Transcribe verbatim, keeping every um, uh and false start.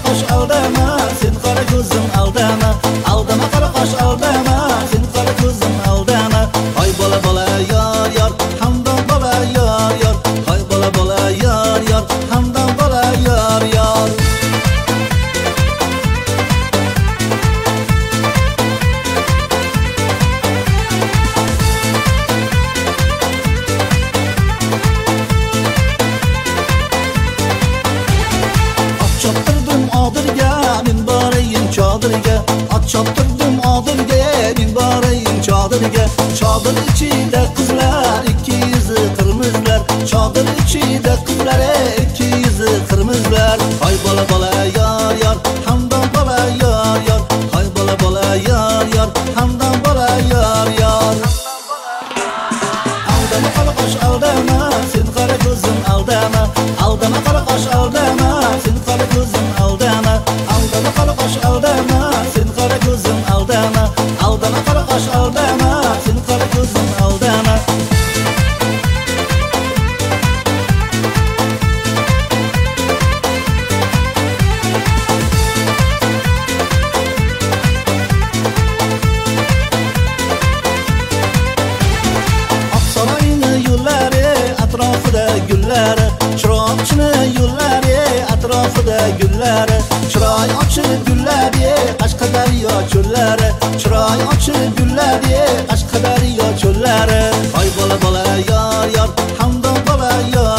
qosh aldama, sen qora ko'zim aldama. Aldama qora qosh aldama, sen qora ko'zim aldama. Hoy bola bola yor yor, hamdon bola yor yor. Hoy bola bola yor yor, hamdon bola yor yor. Choptirdim odirga, men borayin chodirga. Ot choptirdim odirga, men borayin chodirga. Chodir ichida qizlar, ikki yuzi qirmizlar. Chodir ichida qizlar, ikki yuzi qirmizlar. Hoy bola bola yor yor, hamdon bola yor yor. Hoy bola bola yor yor, hamdon bola yor yor. Aldama qora qosh aldama, sen qora ko'zim aldama. Aldama qora qosh aldama, sen qora ko'zim aldama. Aldama qora qosh aldama, sen qora ko'zim aldama. Aldama qora qosh aldama, sen qora ko'zim aldama. Oqsaroyni yo'llari, atrofida gullari. Chiroqchini yo'llari, atrofida gullari. Chiroy ochib gullari, Qashqadaryo cho'llari. Chiroy ochib gullari, Qashqadaryo cho'llari. Hoy bola bola yor yor, hamdon bola yor